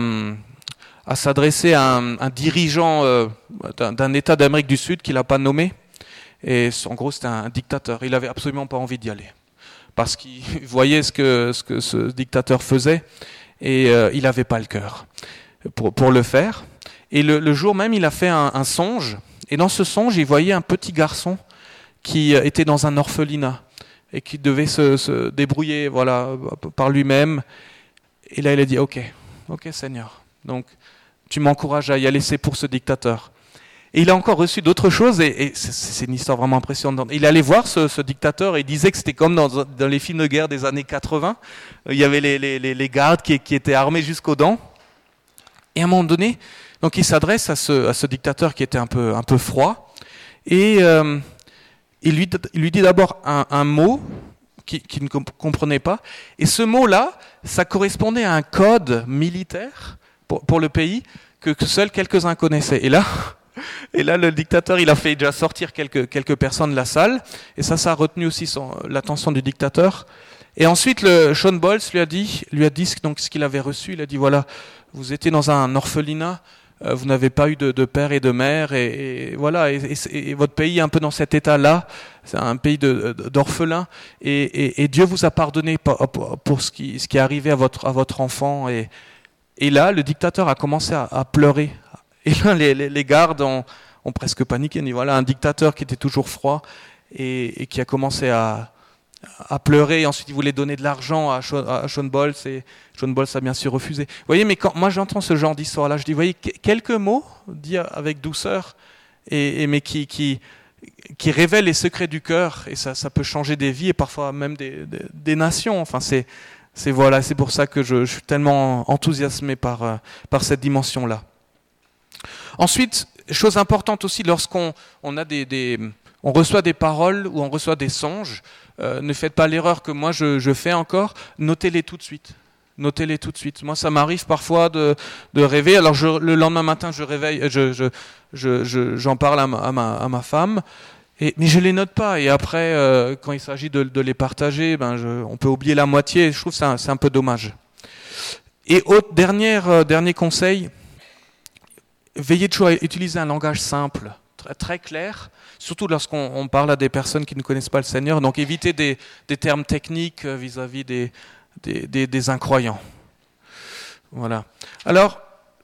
Speaker 1: à s'adresser à un, un dirigeant euh, d'un, d'un État d'Amérique du Sud qu'il n'a pas nommé. Et en gros, c'était un dictateur. Il n'avait absolument pas envie d'y aller, parce qu'il voyait ce que ce, que ce dictateur faisait, et euh, il n'avait pas le cœur Pour, pour le faire. Et le, le jour même, il a fait un, un songe. Et dans ce songe, il voyait un petit garçon qui était dans un orphelinat et qui devait se, se débrouiller, voilà, par lui-même. Et là, il a dit « Ok, ok Seigneur. Donc, tu m'encourages à y aller, c'est pour ce dictateur. » Et il a encore reçu d'autres choses, et, et c'est, c'est une histoire vraiment impressionnante. Il allait voir ce, ce dictateur, et il disait que c'était comme dans, dans les films de guerre des années quatre-vingts. Il y avait les, les, les gardes qui, qui étaient armés jusqu'aux dents. Et à un moment donné, donc il s'adresse à ce, à ce dictateur qui était un peu, un peu froid, et euh, il, lui, il lui dit d'abord un, un mot qu'il qui ne comprenait pas, et ce mot-là, ça correspondait à un code militaire pour, pour le pays que, que seuls quelques-uns connaissaient. Et là, et là, le dictateur, il a fait déjà sortir quelques, quelques personnes de la salle, et ça, ça a retenu aussi son, l'attention du dictateur. Et ensuite, le Shawn Bolz lui a dit, lui a dit donc, ce qu'il avait reçu. Il a dit, voilà, vous étiez dans un orphelinat, euh, vous n'avez pas eu de, de père et de mère, et, et voilà, et, et, et votre pays est un peu dans cet état-là, c'est un pays de, de, d'orphelins, et, et, et Dieu vous a pardonné pour, pour ce, qui, ce qui est arrivé à votre, à votre enfant. Et, et là, le dictateur a commencé à, à pleurer. Et là, les, les, les gardes ont, ont presque paniqué. Ils dit, voilà, un dictateur qui était toujours froid et, et qui a commencé à... à pleurer, et ensuite il voulait donner de l'argent à Shawn Bolz, et Shawn Bolz a bien sûr refusé. Vous voyez, mais quand moi j'entends ce genre d'histoire-là, je dis, vous voyez, quelques mots dits avec douceur, et, et mais qui, qui, qui révèle les secrets du cœur, et ça, ça peut changer des vies et parfois même des, des, des nations. Enfin, c'est, c'est, voilà, c'est pour ça que je, je suis tellement enthousiasmé par, par cette dimension-là. Ensuite, chose importante aussi, lorsqu'on on a des, des, on reçoit des paroles ou on reçoit des songes, euh, ne faites pas l'erreur que moi je, je fais encore, notez-les tout de suite. Notez-les tout de suite. Moi, ça m'arrive parfois de, de rêver. Alors, je, le lendemain matin, je réveille, je, je, je, je, j'en parle à ma, à ma, à ma femme, et, mais je les note pas. Et après, euh, quand il s'agit de, de les partager, ben, je, on peut oublier la moitié. Je trouve que c'est un, c'est un peu dommage. Et autre, dernière, euh, dernier conseil, veillez toujours à utiliser un langage simple, très, très clair, surtout lorsqu'on on parle à des personnes qui ne connaissent pas le Seigneur. Donc, évitez des, des termes techniques vis-à-vis des Des, des, des incroyants. Voilà. Alors,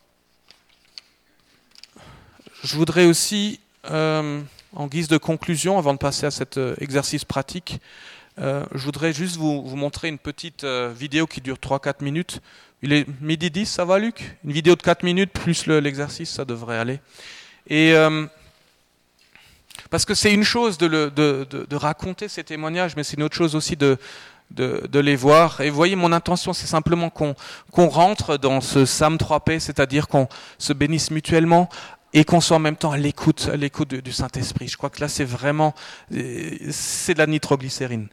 Speaker 1: je voudrais aussi, euh, en guise de conclusion, avant de passer à cet euh, exercice pratique, euh, je voudrais juste vous, vous montrer une petite euh, vidéo qui dure trois à quatre minutes. Il est midi dix, ça va Luc ? Une vidéo de quatre minutes plus le, l'exercice, ça devrait aller. Et euh, parce que c'est une chose de, le, de, de, de raconter ces témoignages, mais c'est une autre chose aussi de De, de les voir. Et vous voyez, mon intention, c'est simplement qu'on, qu'on rentre dans ce psaume trois P, c'est-à-dire qu'on se bénisse mutuellement et qu'on soit en même temps à l'écoute, à l'écoute du, du Saint-Esprit. Je crois que là, c'est vraiment, c'est de la nitroglycérine.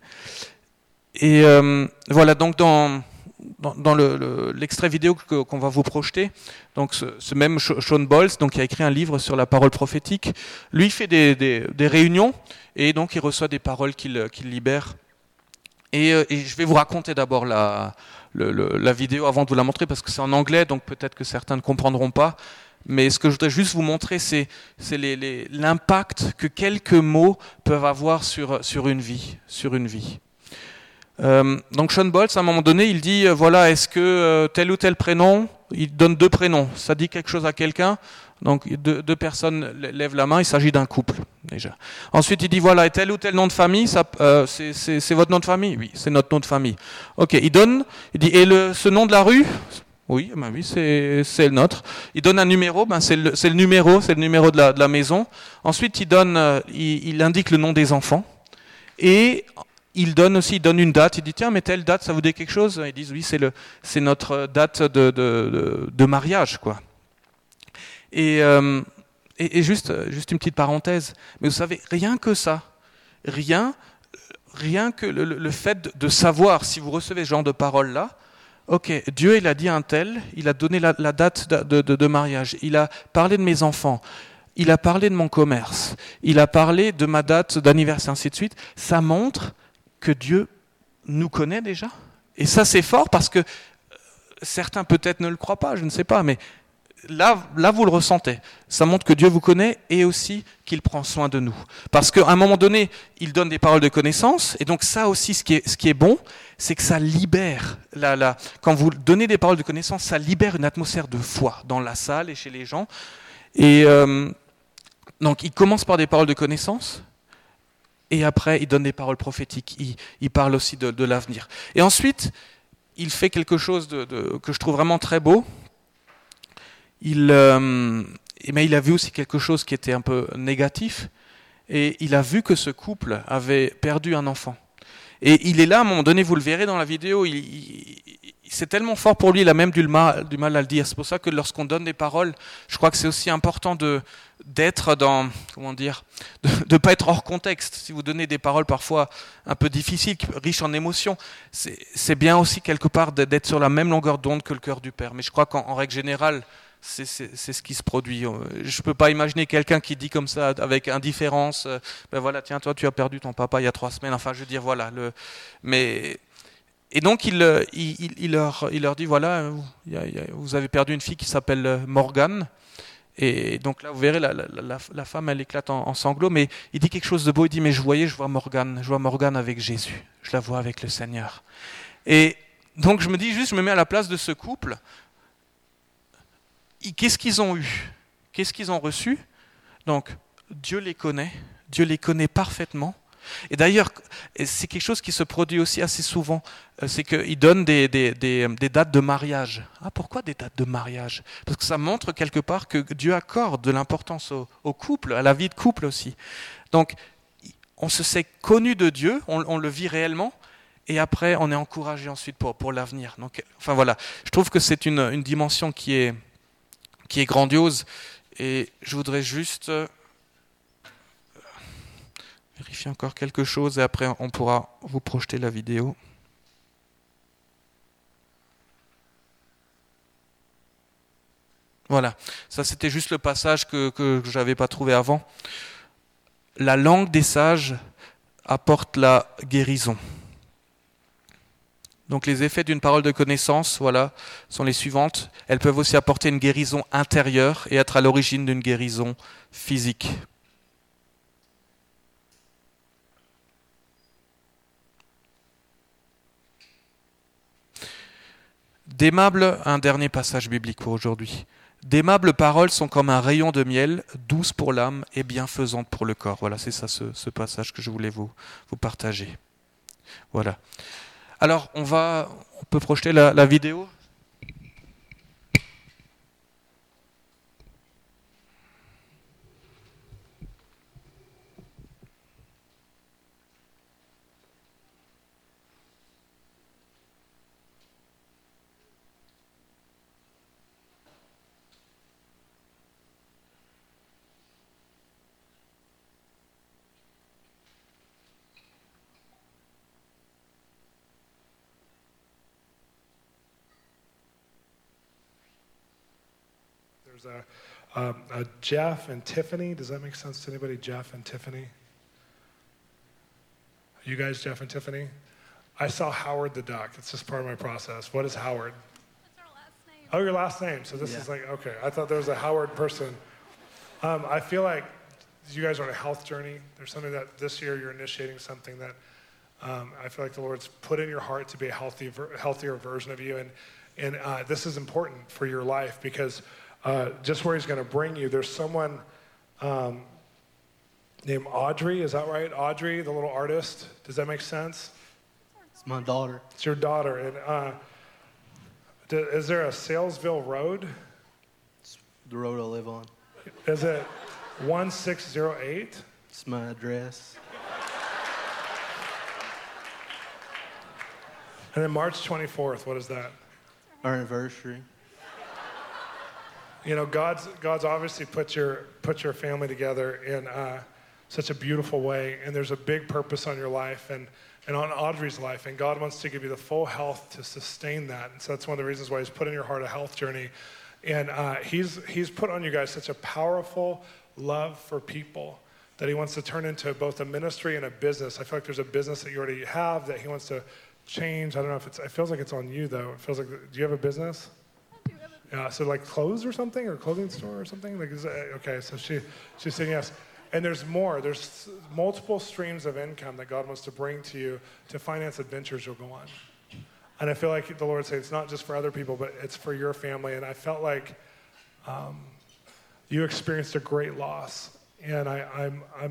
Speaker 1: Et euh, voilà, donc dans, dans, dans le, le, l'extrait vidéo que, qu'on va vous projeter, donc ce, ce même Shawn Bolz, donc qui a écrit un livre sur la parole prophétique, lui il fait des, des, des réunions et donc il reçoit des paroles qu'il, qu'il libère. Et, euh, et je vais vous raconter d'abord la, le, le, la vidéo avant de vous la montrer parce que c'est en anglais, donc peut-être que certains ne comprendront pas. Mais ce que je voudrais juste vous montrer, c'est, c'est les, les, l'impact que quelques mots peuvent avoir sur, sur une vie. Sur une vie. Euh, donc Shawn Bolz, à un moment donné, il dit, euh, voilà, est-ce que euh, tel ou tel prénom, il donne deux prénoms, ça dit quelque chose à quelqu'un ? Donc deux, deux personnes lèvent la main, il s'agit d'un couple déjà. Ensuite il dit voilà, et tel ou tel nom de famille, ça, euh, c'est, c'est, c'est votre nom de famille ? Oui, c'est notre nom de famille. Ok, il donne, il dit et le, ce nom de la rue ? Oui, ben oui, c'est, c'est le nôtre. Il donne un numéro, ben c'est le, c'est le numéro, c'est le numéro de la, de la maison. Ensuite il donne, euh, il, il indique le nom des enfants et il donne aussi, il donne une date. Il dit tiens, mais telle date, ça vous dit quelque chose ? Ils disent oui, c'est le, c'est notre date de, de, de, de mariage, quoi. Et, euh, et, et juste, juste une petite parenthèse, mais vous savez, rien que ça, rien, rien que le, le fait de savoir si vous recevez ce genre de paroles-là, ok, Dieu il a dit un tel, il a donné la, la date de, de, de mariage, il a parlé de mes enfants, il a parlé de mon commerce, il a parlé de ma date d'anniversaire, ainsi de suite, ça montre que Dieu nous connaît déjà. Et ça c'est fort parce que certains peut-être ne le croient pas, je ne sais pas, mais Là, là, vous le ressentez. Ça montre que Dieu vous connaît et aussi qu'il prend soin de nous. Parce qu'à un moment donné, il donne des paroles de connaissance. Et donc ça aussi, ce qui est, ce qui est bon, c'est que ça libère. La, la, quand vous donnez des paroles de connaissance, ça libère une atmosphère de foi dans la salle et chez les gens. Et euh, donc, il commence par des paroles de connaissance. Et après, il donne des paroles prophétiques. Il, il parle aussi de, de l'avenir. Et ensuite, il fait quelque chose de, de, que je trouve vraiment très beau. Il, euh, mais il a vu aussi quelque chose qui était un peu négatif, et il a vu que ce couple avait perdu un enfant. Et il est là, à un moment donné, vous le verrez dans la vidéo, il, il, c'est tellement fort pour lui, il a même du mal, du mal à le dire. C'est pour ça que lorsqu'on donne des paroles, je crois que c'est aussi important de, d'être dans, comment dire, de ne pas être hors contexte. Si vous donnez des paroles parfois un peu difficiles, riches en émotions, c'est, c'est bien aussi quelque part d'être sur la même longueur d'onde que le cœur du Père. Mais je crois qu'en en règle générale, C'est, c'est, c'est ce qui se produit. Je ne peux pas imaginer quelqu'un qui dit comme ça avec indifférence, euh, ben voilà, tiens, toi tu as perdu ton papa il y a trois semaines, enfin je veux dire, voilà. Le, mais, et donc il, il, il, il, leur, il leur dit, voilà, il y a, il y a, vous avez perdu une fille qui s'appelle Morgane, et donc là vous verrez, la, la, la, la femme elle éclate en, en sanglots, mais il dit quelque chose de beau, il dit, mais je voyais, je vois Morgane, je vois Morgane avec Jésus, je la vois avec le Seigneur. Et donc je me dis juste, je me mets à la place de ce couple. Qu'est-ce qu'ils ont eu ? Qu'est-ce qu'ils ont reçu ? Donc, Dieu les connaît, Dieu les connaît parfaitement. Et d'ailleurs, c'est quelque chose qui se produit aussi assez souvent, c'est qu'ils donnent des, des, des, des dates de mariage. Ah, pourquoi des dates de mariage? Parce que ça montre quelque part que Dieu accorde de l'importance au, au couple, à la vie de couple aussi. Donc, on se sait connu de Dieu, on, on le vit réellement, et après, on est encouragé ensuite pour, pour l'avenir. Donc, enfin voilà, je trouve que c'est une, une dimension qui est, qui est grandiose, et je voudrais juste vérifier encore quelque chose, et après, on pourra vous projeter la vidéo. Voilà, ça c'était juste le passage que, que je n'avais pas trouvé avant. La langue des sages apporte la guérison. Donc les effets d'une parole de connaissance, voilà, sont les suivantes. Elles peuvent aussi apporter une guérison intérieure et être à l'origine d'une guérison physique. D'aimables, un dernier passage biblique pour aujourd'hui. D'aimables paroles sont comme un rayon de miel, douces pour l'âme et bienfaisantes pour le corps. Voilà, c'est ça ce, ce passage que je voulais vous, vous partager. Voilà. Alors, on va, on peut projeter la, la vidéo ?
Speaker 2: There's a, um, a Jeff and Tiffany. Does that make sense to anybody? Jeff and Tiffany? You guys, Jeff and Tiffany? I saw Howard the Duck. It's just part of my process. What is Howard?
Speaker 3: That's our last name.
Speaker 2: Oh, your last name. So this
Speaker 4: Yeah.
Speaker 2: is like, okay. I thought there was a Howard person. Um, I feel like you guys are on a health journey. There's something that this year you're initiating something that um, I feel like the Lord's put in your heart to be a healthy, healthier version of you. And, and uh, this is important for your life because uh, just where he's going to bring you, there's someone um, named Audrey. Is that right? Audrey, the little artist. Does that make sense?
Speaker 4: It's my daughter.
Speaker 2: It's your daughter. And uh, d- is there a Salesville Road?
Speaker 4: It's the road I live on.
Speaker 2: Is it one six zero eight?
Speaker 4: It's my address.
Speaker 2: And then March twenty-fourth, what is that?
Speaker 4: Our anniversary.
Speaker 2: You know, God's God's obviously put your put your family together in uh, such a beautiful way, and there's a big purpose on your life and, and on Audrey's life, and God wants to give you the full health to sustain that. And so that's one of the reasons why he's put in your heart a health journey. And uh, he's he's put on you guys such a powerful love for people that he wants to turn into both a ministry and a business. I feel like there's a business that you already have that he wants to change. I don't know if it's, it feels like it's on you though. It feels like, do you have a business?
Speaker 3: I do have a
Speaker 2: Yeah, so like clothes or something, or clothing store or something? Like, is that, okay, so she, she's saying yes. And there's more. There's multiple streams of income that God wants to bring to you to finance adventures you'll go on. And I feel like the Lord said it's not just for other people, but it's for your family. And I felt like um, you experienced a great loss. And I, I'm, I'm,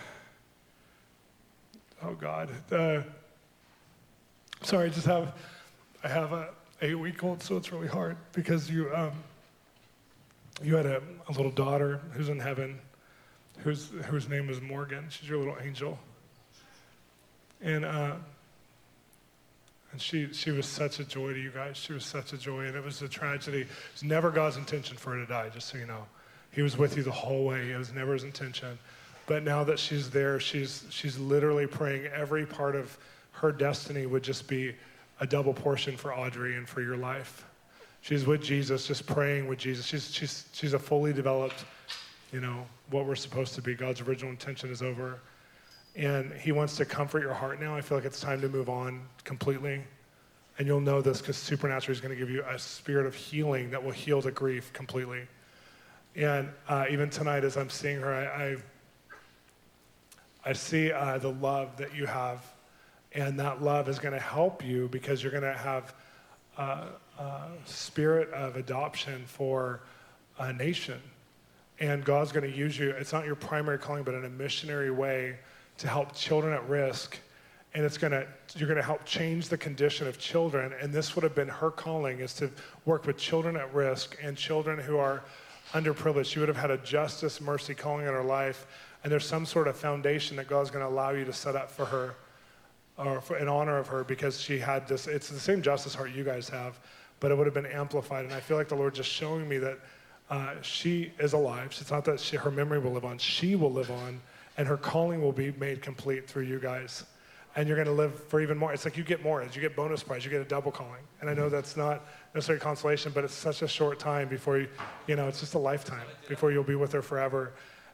Speaker 2: oh God. Uh, sorry, I just have, I have a eight-week-old, so it's really hard because you, um, you had a, a little daughter who's in heaven, whose whose name is Morgan. She's your little angel. And uh, and she she was such a joy to you guys. She was such a joy, and it was a tragedy. It was never God's intention for her to die, just so you know. He was with you the whole way. It was never his intention. But now that she's there, she's she's literally praying every part of her destiny would just be a double portion for Audrey and for your life. She's with Jesus, just praying with Jesus. She's she's she's a fully developed, you know, what we're supposed to be. God's original intention is over. And he wants to comfort your heart now. I feel like it's time to move on completely. And you'll know this because Supernatural is going to give you a spirit of healing that will heal the grief completely. And uh, even tonight as I'm seeing her, I I, I see uh, the love that you have. And that love is going to help you because you're going to have a, a spirit of adoption for a nation. And God's going to use you. It's not your primary calling, but in a missionary way to help children at risk. And it's gonna, you're gonna help change the condition of children. And this would have been her calling, is to work with children at risk and children who are underprivileged. She would have had a justice, mercy calling in her life. And there's some sort of foundation that God's gonna allow you to set up for her, or for, in honor of her, because she had this, it's the same justice heart you guys have, but it would have been amplified. And I feel like the Lord just showing me that uh, she is alive. So it's not that she, her memory will live on, she will live on, and her calling will be made complete through you guys. And you're going to live for even more. It's like you get more. As you get bonus prize, you get a double calling. And I know that's not necessarily consolation, but it's such a short time before you, you know, it's just a lifetime before you'll be with her forever.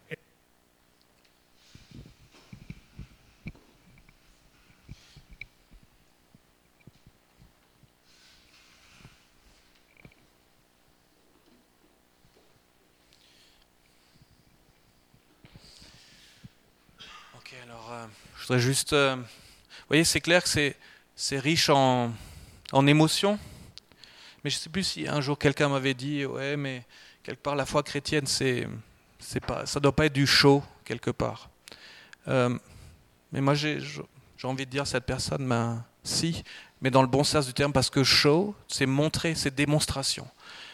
Speaker 1: Ok, alors euh, je voudrais juste... euh, Vous voyez, c'est clair que c'est, c'est riche en, en émotions. Mais je ne sais plus si un jour quelqu'un m'avait dit, ouais, mais quelque part la foi chrétienne, c'est, c'est pas, ça ne doit pas être du show quelque part. Euh, mais moi, j'ai, j'ai envie de dire à cette personne, ben si, mais dans le bon sens du terme, parce que show, c'est montrer, c'est démonstration.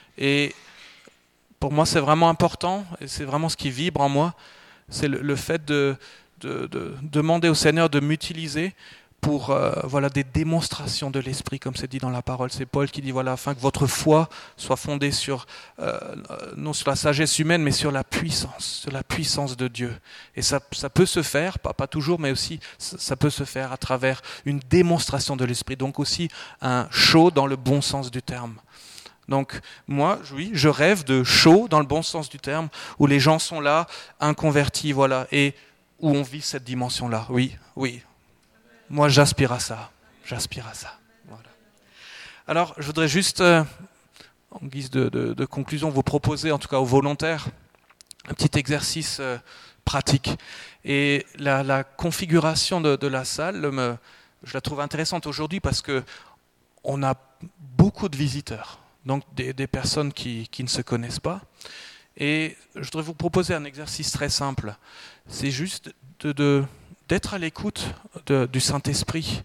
Speaker 1: Et pour moi, c'est vraiment important, et c'est vraiment ce qui vibre en moi, c'est le, le fait de, de, de demander au Seigneur de m'utiliser pour euh, voilà, des démonstrations de l'Esprit, comme c'est dit dans la parole. C'est Paul qui dit, voilà, afin que votre foi soit fondée sur, euh, non sur la sagesse humaine, mais sur la puissance, sur la puissance de Dieu. Et ça, ça peut se faire, pas, pas toujours, mais aussi ça, ça peut se faire à travers une démonstration de l'Esprit. Donc aussi un show dans le bon sens du terme. Donc moi, oui, je rêve de show dans le bon sens du terme, où les gens sont là, inconvertis, voilà, et où on vit cette dimension-là. Oui, oui. Moi, j'aspire à ça. J'aspire à ça. Voilà. Alors, je voudrais juste, euh, en guise de, de, de conclusion, vous proposer, en tout cas aux volontaires, un petit exercice euh, pratique. Et la, la configuration de, de la salle, me, je la trouve intéressante aujourd'hui parce que on a beaucoup de visiteurs, donc des, des personnes qui, qui ne se connaissent pas. Et je voudrais vous proposer un exercice très simple. C'est juste de... de d'être à l'écoute de, du Saint-Esprit.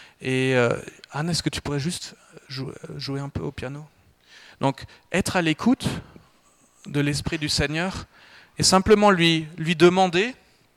Speaker 1: Et euh, Anne, est-ce que tu pourrais juste jouer, jouer un peu au piano ? Donc, être à l'écoute de l'Esprit du Seigneur et simplement lui, lui demander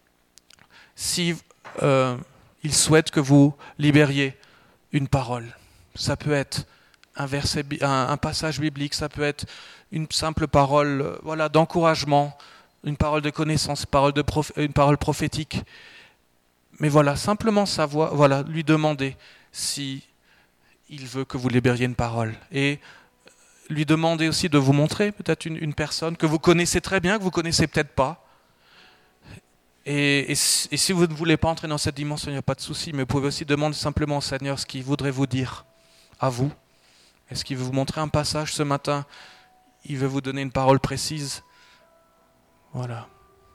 Speaker 1: si euh, il souhaite que vous libériez une parole. Ça peut être un, verset, un, un passage biblique, ça peut être une simple parole euh, voilà, d'encouragement, une parole de connaissance, parole de prof, une parole prophétique. Mais voilà, simplement savoir, voilà, lui demander si il veut que vous libériez une parole. Et lui demander aussi de vous montrer peut-être une, une personne que vous connaissez très bien, que vous connaissez peut-être pas. Et, et, et si vous ne voulez pas entrer dans cette dimension, il n'y a pas de souci, mais vous pouvez aussi demander simplement au Seigneur ce qu'il voudrait vous dire à vous. Est-ce qu'il veut vous montrer un passage ce matin ? Il veut vous donner une parole précise ? Voilà.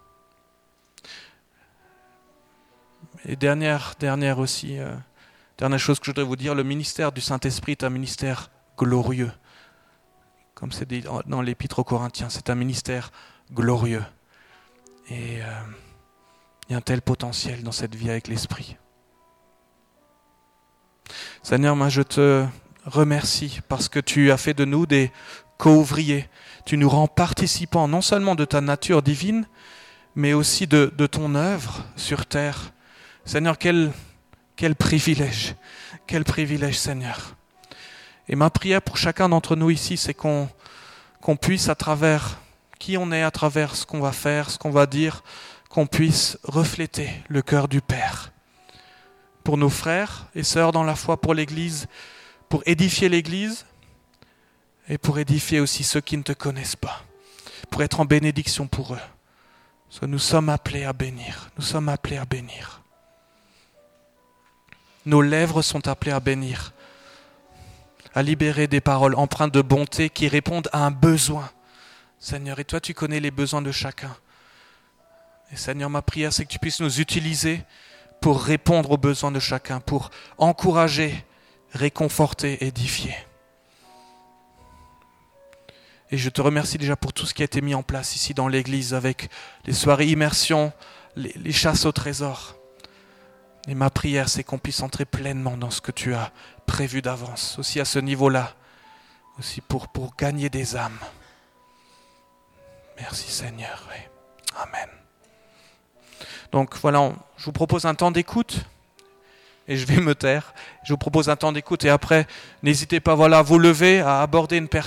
Speaker 1: Et dernière, dernière aussi, euh, dernière chose que je voudrais vous dire, le ministère du Saint-Esprit est un ministère glorieux. Comme c'est dit dans l'Épître aux Corinthiens, c'est un ministère glorieux. Et euh, il y a un tel potentiel dans cette vie avec l'Esprit. Seigneur, moi je te remercie parce que tu as fait de nous des co-ouvriers. Tu nous rends participants non seulement de ta nature divine, mais aussi de, de ton œuvre sur terre. Seigneur, quel, quel privilège, quel privilège, Seigneur. Et ma prière pour chacun d'entre nous ici, c'est qu'on, qu'on puisse, à travers qui on est, à travers ce qu'on va faire, ce qu'on va dire, qu'on puisse refléter le cœur du Père. Pour nos frères et sœurs dans la foi, pour l'Église, pour édifier l'Église et pour édifier aussi ceux qui ne te connaissent pas, pour être en bénédiction pour eux. Parce que nous sommes appelés à bénir, nous sommes appelés à bénir. Nos lèvres sont appelées à bénir, à libérer des paroles empreintes de bonté qui répondent à un besoin. Seigneur, et toi tu connais les besoins de chacun. Et Seigneur, ma prière c'est que tu puisses nous utiliser pour répondre aux besoins de chacun, pour encourager, réconforter, édifier. Et je te remercie déjà pour tout ce qui a été mis en place ici dans l'église avec les soirées immersion, les, les chasses au trésor. Et ma prière, c'est qu'on puisse entrer pleinement dans ce que tu as prévu d'avance, aussi à ce niveau-là, aussi pour, pour gagner des âmes. Merci Seigneur. Oui. Amen. Donc voilà, on, je vous propose un temps d'écoute. Et je vais me taire. Je vous propose un temps d'écoute et après, n'hésitez pas voilà, à vous lever, à aborder une personne.